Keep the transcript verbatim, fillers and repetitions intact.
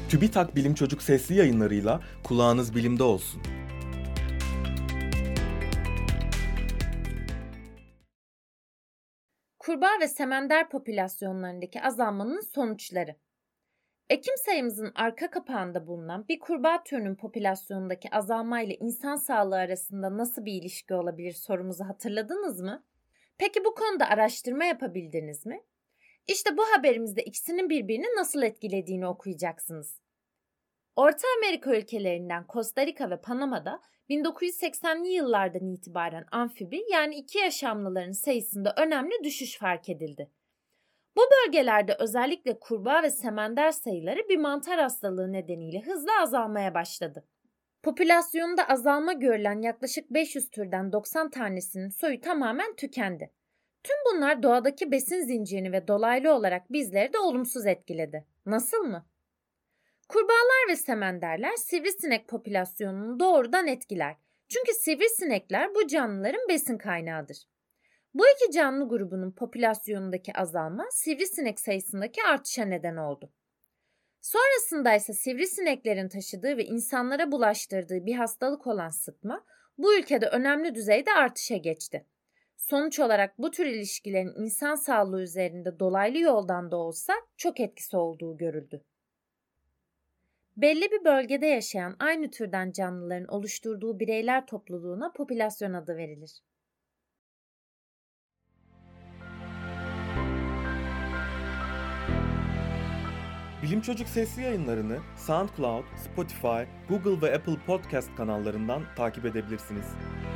TÜBİTAK Bilim Çocuk sesli yayınlarıyla kulağınız bilimde olsun. Kurbağa ve semender popülasyonlarındaki azalmanın sonuçları. Ekim sayımızın arka kapağında bulunan bir kurbağa türünün popülasyonundaki azalma ile insan sağlığı arasında nasıl bir ilişki olabilir sorumuzu hatırladınız mı? Peki bu konuda araştırma yapabildiniz mi? İşte bu haberimizde ikisinin birbirini nasıl etkilediğini okuyacaksınız. Orta Amerika ülkelerinden Costa Rica ve Panama'da bin dokuz yüz seksenli yıllardan itibaren amfibi yani iki yaşamlıların sayısında önemli düşüş fark edildi. Bu bölgelerde özellikle kurbağa ve semender sayıları bir mantar hastalığı nedeniyle hızla azalmaya başladı. Popülasyonda azalma görülen yaklaşık beş yüz türden doksan tanesinin soyu tamamen tükendi. Tüm bunlar doğadaki besin zincirini ve dolaylı olarak bizleri de olumsuz etkiledi. Nasıl mı? Kurbağalar ve semenderler sivrisinek popülasyonunu doğrudan etkiler. Çünkü sivrisinekler bu canlıların besin kaynağıdır. Bu iki canlı grubunun popülasyonundaki azalma sivrisinek sayısındaki artışa neden oldu. Sonrasında ise sivrisineklerin taşıdığı ve insanlara bulaştırdığı bir hastalık olan sıtma bu ülkede önemli düzeyde artışa geçti. Sonuç olarak bu tür ilişkilerin insan sağlığı üzerinde dolaylı yoldan da olsa çok etkisi olduğu görüldü. Belli bir bölgede yaşayan aynı türden canlıların oluşturduğu bireyler topluluğuna popülasyon adı verilir. Bilim Çocuk sesli yayınlarını SoundCloud, Spotify, Google ve Apple Podcast kanallarından takip edebilirsiniz.